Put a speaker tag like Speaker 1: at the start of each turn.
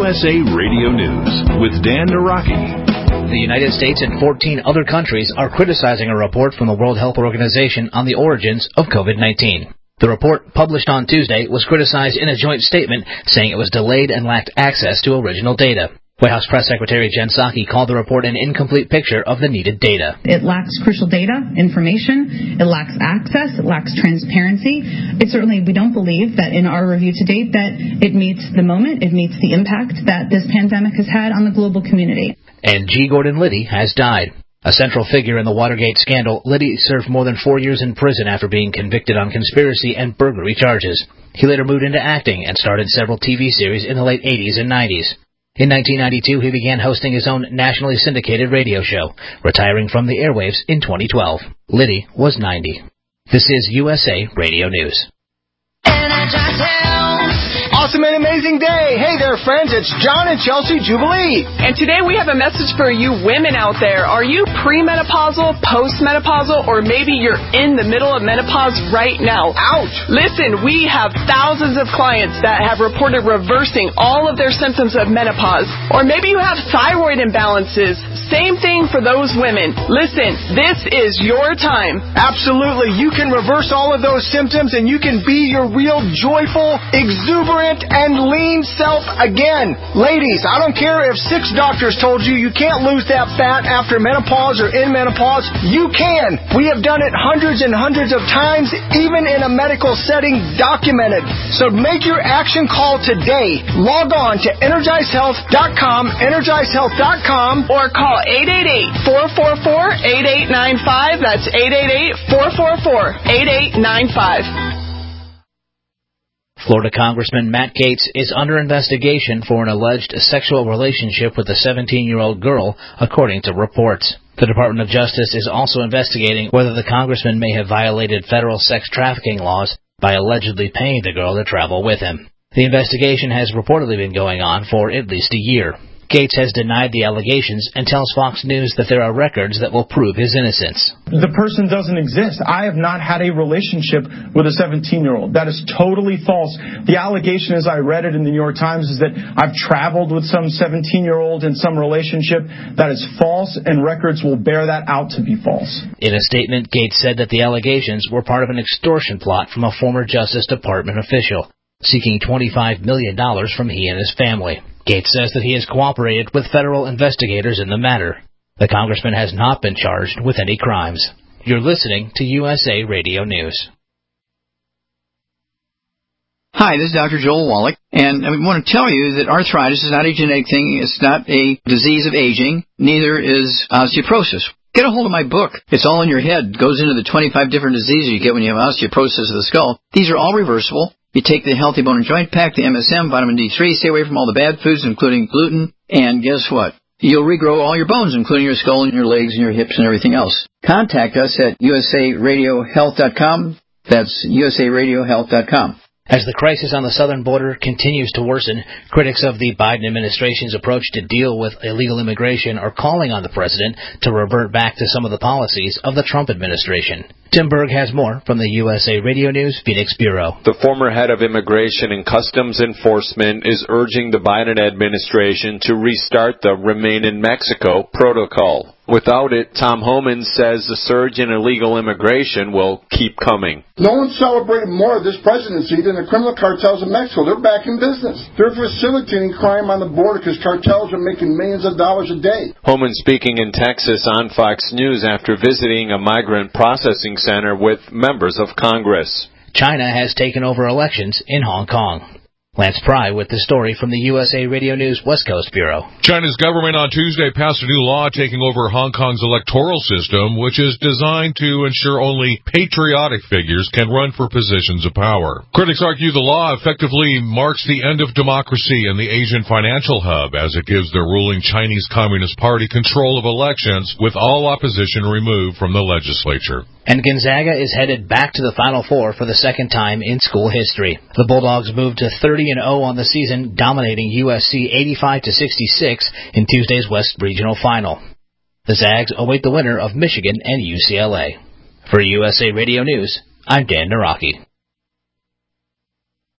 Speaker 1: USA Radio News with Dan Naraki.
Speaker 2: The United States and 14 other countries are criticizing a report from the World Health Organization on the origins of COVID-19. The report, published on Tuesday, was criticized in a joint statement, saying it was delayed and lacked access to original data. White House Press Secretary Jen Psaki called the report an incomplete picture of the needed data.
Speaker 3: It lacks crucial data, information, it lacks access, it lacks transparency. We don't believe that in our review to date that it meets the moment, it meets the impact that this pandemic has had on the global community.
Speaker 2: And G. Gordon Liddy has died. A central figure in the Watergate scandal, Liddy served more than 4 years in prison after being convicted on conspiracy and burglary charges. He later moved into acting and starred in several TV series in the late 80s and 90s. In 1992, he began hosting his own nationally syndicated radio show, retiring from the airwaves in 2012. Liddy was 90. This is USA Radio News.
Speaker 4: Awesome and amazing day. Hey there, friends. It's John and Chelsea Jubilee.
Speaker 5: And today we have a message for you women out there. Are you premenopausal, postmenopausal, or maybe you're in the middle of menopause right now?
Speaker 4: Ouch.
Speaker 5: Listen, we have thousands of clients that have reported reversing all of their symptoms of menopause. Or maybe you have thyroid imbalances. Same thing for those women. Listen, this is your time.
Speaker 4: Absolutely. You can reverse all of those symptoms and you can be your real joyful, exuberant, and lean self again. Ladies, I don't care if 6 doctors told you you can't lose that fat after menopause or in menopause. You can. We have done it hundreds and hundreds of times, even in a medical setting, documented. So make your action call today. Log on to EnergizeHealth.com, EnergizeHealth.com,
Speaker 5: or call 888-444-8895. That's 888-444-8895.
Speaker 2: Florida Congressman Matt Gaetz is under investigation for an alleged sexual relationship with a 17-year-old girl, according to reports. The Department of Justice is also investigating whether the congressman may have violated federal sex trafficking laws by allegedly paying the girl to travel with him. The investigation has reportedly been going on for at least a year. Gaetz has denied the allegations and tells Fox News that there are records that will prove his innocence.
Speaker 6: The person doesn't exist. I have not had a relationship with a 17-year-old. That is totally false. The allegation, as I read it in the New York Times, is that I've traveled with some 17-year-old in some relationship. That is false, and records will bear that out to be false.
Speaker 2: In a statement, Gaetz said that the allegations were part of an extortion plot from a former Justice Department official, seeking $25 million from he and his family. Gaetz says that he has cooperated with federal investigators in the matter. The congressman has not been charged with any crimes. You're listening to USA Radio News.
Speaker 7: Hi, this is Dr. Joel Wallach, and I want to tell you that arthritis is not a genetic thing. It's not a disease of aging. Neither is osteoporosis. Get a hold of my book. It's all in your head. It goes into the 25 different diseases you get when you have osteoporosis of the skull. These are all reversible. You take the Healthy Bone and Joint Pack, the MSM, vitamin D3, stay away from all the bad foods, including gluten, and guess what? You'll regrow all your bones, including your skull and your legs and your hips and everything else. Contact us at usaradiohealth.com. That's usaradiohealth.com.
Speaker 2: As the crisis on the southern border continues to worsen, critics of the Biden administration's approach to deal with illegal immigration are calling on the president to revert back to some of the policies of the Trump administration. Tim Berg has more from the USA Radio News Phoenix Bureau.
Speaker 8: The former head of Immigration and Customs Enforcement is urging the Biden administration to restart the Remain in Mexico protocol. Without it, Tom Homan says the surge in illegal immigration will keep coming.
Speaker 9: No one celebrated more this presidency than the criminal cartels in Mexico. They're back in business. They're facilitating crime on the border because cartels are making millions of dollars a day.
Speaker 8: Homan speaking in Texas on Fox News after visiting a migrant processing center with members of Congress.
Speaker 2: China has taken over elections in Hong Kong. Lance Pry with the story from the USA Radio News West Coast Bureau.
Speaker 10: China's government on Tuesday passed a new law taking over Hong Kong's electoral system, which is designed to ensure only patriotic figures can run for positions of power. Critics argue the law effectively marks the end of democracy in the Asian financial hub, as it gives the ruling Chinese Communist Party control of elections, with all opposition removed from the legislature.
Speaker 2: And Gonzaga is headed back to the Final Four for the second time in school history. The Bulldogs moved to 30-0 on the season, dominating USC 85-66 in Tuesday's West Regional Final. The Zags await the winner of Michigan and UCLA. For USA Radio News, I'm Dan Naraki.